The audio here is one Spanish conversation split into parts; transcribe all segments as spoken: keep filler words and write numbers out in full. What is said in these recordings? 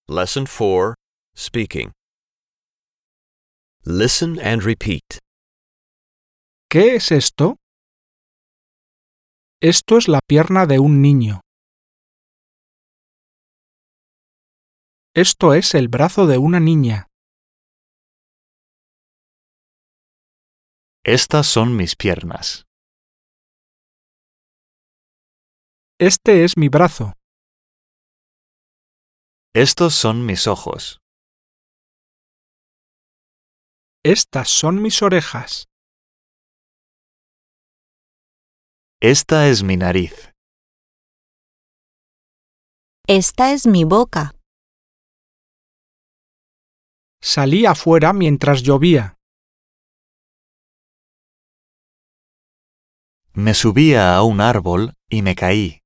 Lesson four, Speaking. Listen and repeat. ¿Qué es esto? Esto es la pierna de un niño. Esto es el brazo de una niña. Estas son mis piernas. Este es mi brazo. Estos son mis ojos. Estas son mis orejas. Esta es mi nariz. Esta es mi boca. Salí afuera mientras llovía. Me subía a un árbol y me caí.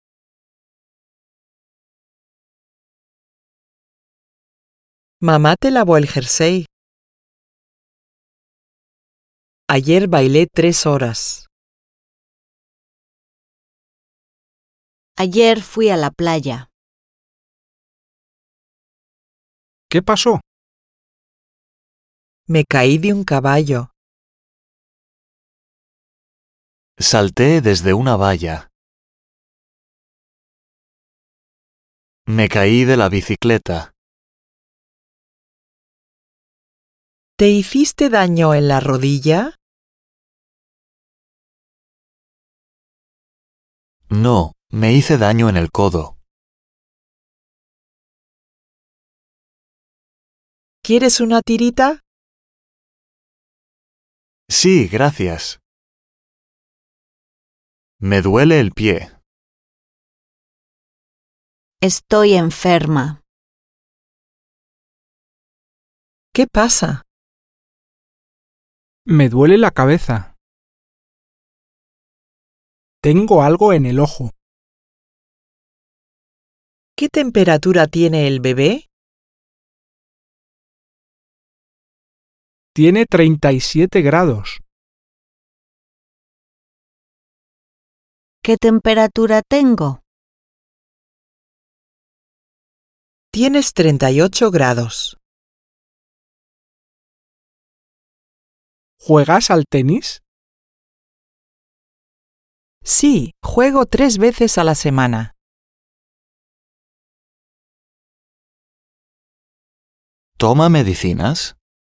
Mamá te lavó el jersey. Ayer bailé tres horas. Ayer fui a la playa. ¿Qué pasó? Me caí de un caballo. Salté desde una valla. Me caí de la bicicleta. ¿Te hiciste daño en la rodilla? No, me hice daño en el codo. ¿Quieres una tirita? Sí, gracias. Me duele el pie. Estoy enferma. ¿Qué pasa? Me duele la cabeza. Tengo algo en el ojo. ¿Qué temperatura tiene el bebé? Tiene treinta y siete grados. ¿Qué temperatura tengo? Tienes treinta y ocho grados. ¿Juegas al tenis? Sí, juego tres veces a la semana. ¿Toma medicinas?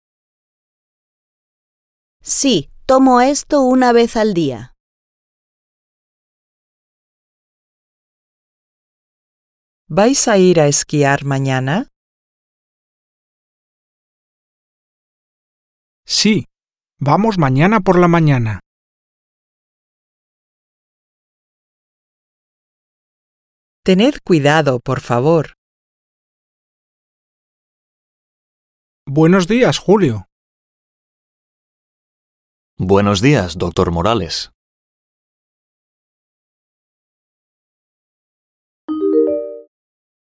Sí, tomo esto una vez al día. ¿Vais a ir a esquiar mañana? Sí, vamos mañana por la mañana. Tened cuidado, por favor. Buenos días, Julio. Buenos días, doctor Morales.